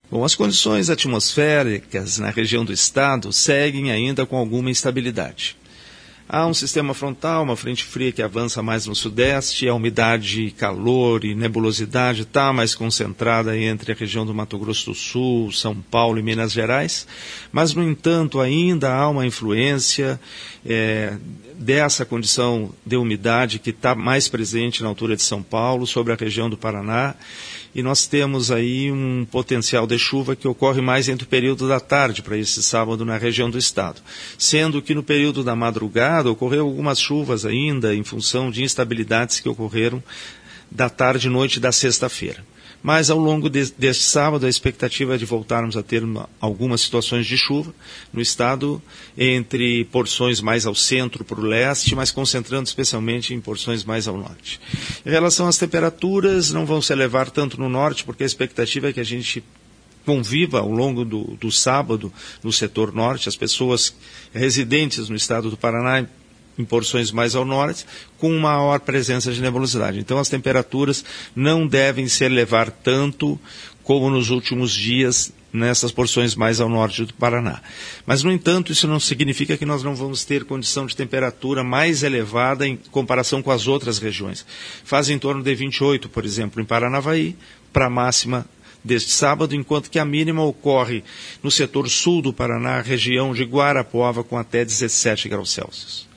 Bom, as condições atmosféricas na região do estado seguem ainda com alguma instabilidade. Há um sistema frontal, uma frente fria que avança mais no sudeste, a umidade, calor e nebulosidade está mais concentrada entre a região do Mato Grosso do Sul, São Paulo e Minas Gerais, mas, no entanto, ainda há uma influência dessa condição de umidade que está mais presente na altura de São Paulo, sobre a região do Paraná, e nós temos aí um potencial de chuva que ocorre mais entre o período da tarde para esse sábado na região do estado. Sendo que no período da madrugada ocorreu algumas chuvas ainda em função de instabilidades que ocorreram da tarde e noite da sexta-feira. Mas ao longo deste sábado a expectativa é de voltarmos a ter algumas situações de chuva no estado, entre porções mais ao centro para o leste, mas concentrando especialmente em porções mais ao norte. Em relação às temperaturas, não vão se elevar tanto no norte, porque a expectativa é que a gente conviva ao longo do sábado no setor norte, as pessoas residentes no estado do Paraná em porções mais ao norte, com maior presença de nebulosidade. Então as temperaturas não devem se elevar tanto como nos últimos dias nessas porções mais ao norte do Paraná. Mas, no entanto, isso não significa que nós não vamos ter condição de temperatura mais elevada em comparação com as outras regiões. Faz em torno de 28, por exemplo, em Paranavaí, para a máxima deste sábado, enquanto que a mínima ocorre no setor sul do Paraná, região de Guarapuava, com até 17 graus Celsius.